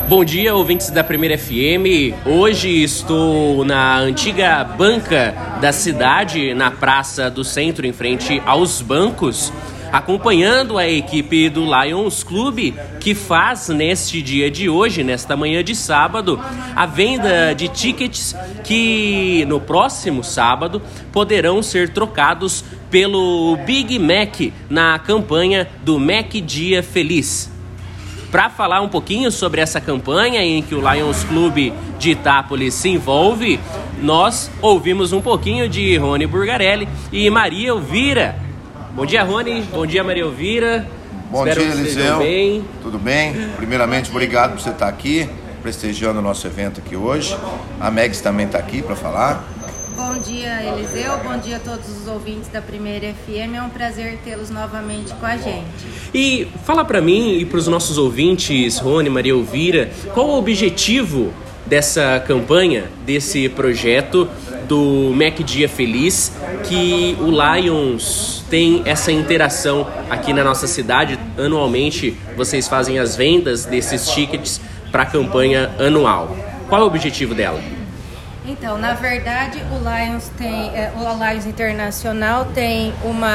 Bom dia, ouvintes da Primeira FM. Hoje estou na antiga banca da cidade, na Praça do Centro, em frente aos bancos, acompanhando a equipe do Lions Clube, que faz neste dia de hoje, nesta manhã de sábado, a venda de tickets que no próximo sábado poderão ser trocados pelo Big Mac na campanha do Mac Dia Feliz. Para falar um pouquinho sobre essa campanha em que o Lions Clube de Itápolis se envolve, nós ouvimos um pouquinho de Rony Burgarelli e Maria Elvira. Bom dia, Rony. Bom dia, Maria Elvira. Bom dia, Eliseu. Bem. Tudo bem? Primeiramente, obrigado por você estar aqui, prestigiando o nosso evento aqui hoje. A Megs também está aqui para falar. Bom dia, Eliseu. Bom dia a todos os ouvintes da Primeira FM. É um prazer tê-los novamente com a gente. E fala para mim e para os nossos ouvintes, Rony, Maria Elvira, qual o objetivo dessa campanha, desse projeto do Mac Dia Feliz, que o Lions tem essa interação aqui na nossa cidade. Anualmente vocês fazem as vendas desses tickets para a campanha anual. Qual é o objetivo dela? Então, na verdade, o Lions Internacional tem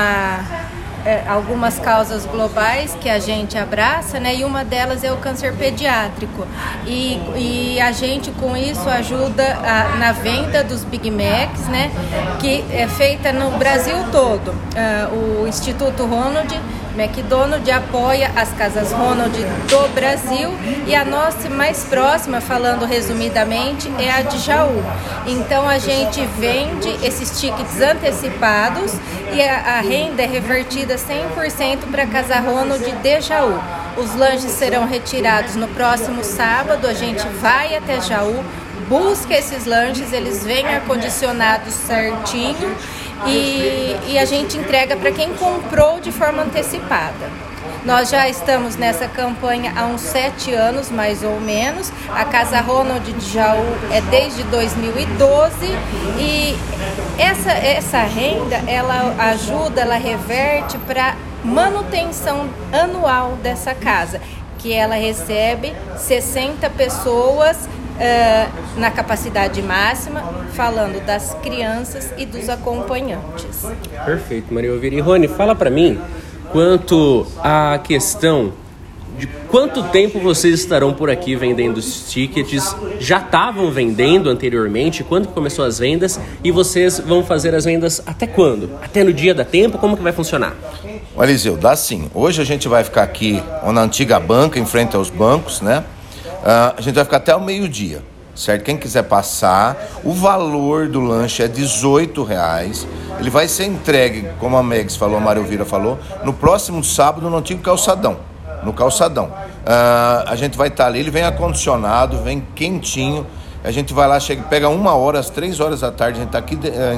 algumas causas globais que a gente abraça, né? E uma delas é o câncer pediátrico. E a gente, com isso, ajuda na venda dos Big Macs, né? Que é feita no Brasil todo. O Instituto Ronald McDonald apoia as Casas Ronald do Brasil e a nossa mais próxima, falando resumidamente, é a de Jaú. Então a gente vende esses tickets antecipados e a renda é revertida 100% para a Casa Ronald de Jaú. Os lanches serão retirados no próximo sábado, a gente vai até Jaú, busca esses lanches, eles vêm acondicionados certinho e a gente entrega para quem comprou de forma antecipada. Nós já estamos nessa campanha há uns 7 anos, mais ou menos. A Casa Ronald de Jaú é desde 2012 e essa renda, ela ajuda, ela reverte para manutenção anual dessa casa, que ela recebe 60 pessoas na capacidade máxima, falando das crianças e dos acompanhantes. Perfeito, Maria Elvira. E Rony, fala para mim quanto à questão de quanto tempo vocês estarão por aqui vendendo os tickets. Já estavam vendendo anteriormente? Quando que começou as vendas? E vocês vão fazer as vendas até quando? Até no dia da tempo? Como que vai funcionar? Olha, Eliseu, dá sim. Hoje a gente vai ficar aqui na antiga banca, em frente aos bancos, né? A gente vai ficar até o meio-dia, certo? Quem quiser passar, o valor do lanche é R$18. Ele vai ser entregue, como a Megs falou, a Maria Elvira falou, no próximo sábado no antigo calçadão. No calçadão. A gente vai estar ali, ele vem acondicionado, vem quentinho. A gente vai lá, pega 1 hora, às 3 horas da tarde, a gente está aqui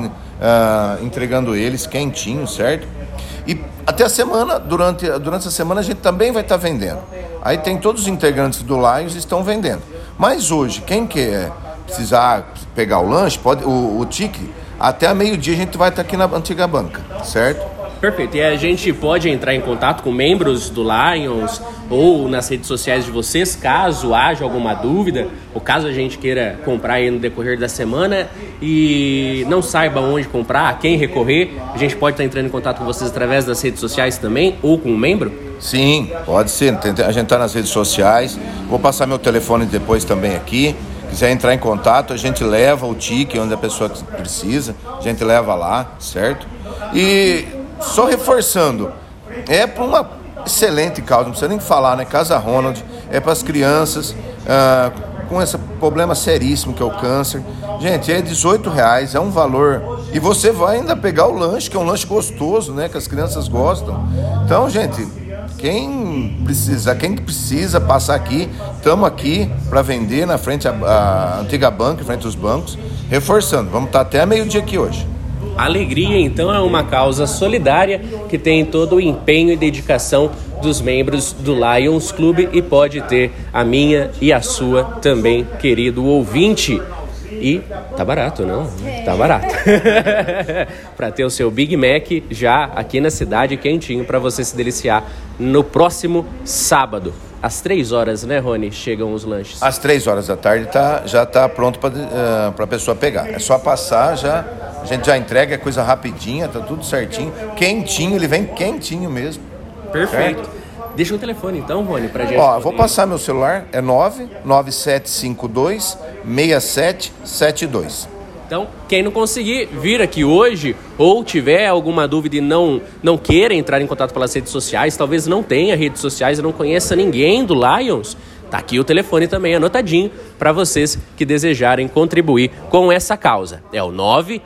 entregando eles quentinho, certo? E até a semana, durante essa semana, a gente também vai estar vendendo. Aí tem todos os integrantes do Lions estão vendendo. Mas hoje, quem quer precisar pegar o lanche, o ticket, até a meio-dia a gente vai estar aqui na antiga banca, certo? Perfeito. E a gente pode entrar em contato com membros do Lions ou nas redes sociais de vocês, caso haja alguma dúvida, ou caso a gente queira comprar aí no decorrer da semana e não saiba onde comprar, a quem recorrer, a gente pode estar entrando em contato com vocês através das redes sociais também, ou com um membro? Sim, pode ser. A gente está nas redes sociais. Vou passar meu telefone depois também aqui. Quiser entrar em contato, a gente leva o ticket onde a pessoa precisa, a gente leva lá, certo? E só reforçando, é para uma excelente causa, não precisa nem falar, né? Casa Ronald, é para as crianças com esse problema seríssimo que é o câncer. Gente, é R$18, é um valor. E você vai ainda pegar o lanche, que é um lanche gostoso, né? Que as crianças gostam. Então, gente, quem precisa passar aqui, estamos aqui para vender na frente a antiga banca, em frente aos bancos. Reforçando, vamos estar até meio-dia aqui hoje. Alegria, então, é uma causa solidária que tem todo o empenho e dedicação dos membros do Lions Clube e pode ter a minha e a sua também, querido ouvinte. E tá barato, não? Tá barato. Para ter o seu Big Mac já aqui na cidade, quentinho, para você se deliciar no próximo sábado. Às 3 horas, né, Rony, chegam os lanches? Às 3 horas da tarde já está pronto para a pessoa pegar. É só passar, a gente já entrega, é coisa rapidinha, tá tudo certinho. Quentinho, ele vem quentinho mesmo. Perfeito. Certo? Deixa um telefone então, Rony, pra gente. Vou passar meu celular, é 99752-6772. Então, quem não conseguir vir aqui hoje ou tiver alguma dúvida e não queira entrar em contato pelas redes sociais, talvez não tenha redes sociais e não conheça ninguém do Lions, tá aqui o telefone também anotadinho para vocês que desejarem contribuir com essa causa. É o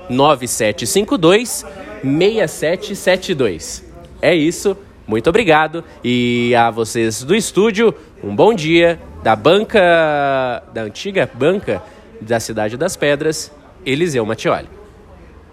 99752-6772. É isso, muito obrigado. E a vocês do estúdio, um bom dia da antiga banca da Cidade das Pedras, Eliseu Mattioli.